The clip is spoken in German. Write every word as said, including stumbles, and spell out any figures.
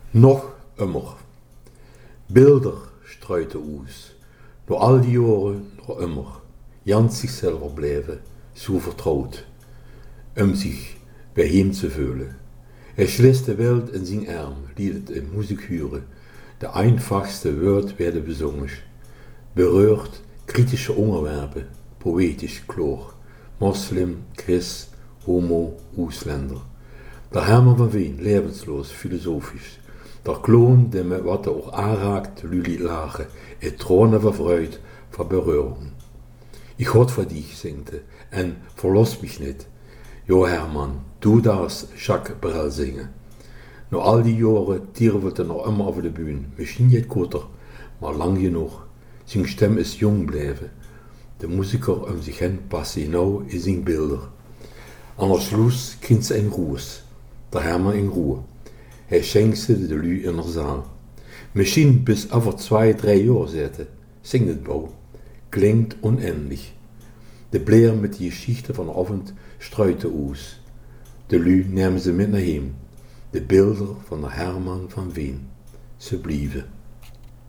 Nog immer. Bilder struiten aus. Door al die jaren nog immer. Jan zichzelf blijven, zo vertrouwd. Um zich bij hem te voelen. Er schließt de Welt in zijn arm, liet het in Musik hören. De einfachste Wort werden besungen. Berührt kritische Unterwerpen, poetisch klar. Moslem, Christ, Homo, Ausländer. Der Hermann van Veen, lebenslos, philosophisch. Der Klon, der mit wat er auch aanraakt, lüli lachen, et Tränen verfreut, vor Berührung. Ich hot für dich, singte, en verlass mich nicht. Jo Hermann, du darfst Jacques Brel zingen. Na al die jaren tierven er nog immer over de bühne, misschien niet korter, maar lang genoeg. Zijn stem is jong blijven. De musiker om zich heen passen nou in zijn beelden. Aan het Schluss kind ze in Ruhe, der Hermann in Ruhe. Hij schenkte de lui in de zaal. Misschien bis over zwei, drei Jahre zitten, singt het bouw. Klingt unendlich. De Bleer met die Geschichte van Abend struite aus. De lui nemen ze met naar hem. De beelden van de Hermann van Veen. Ze blieven.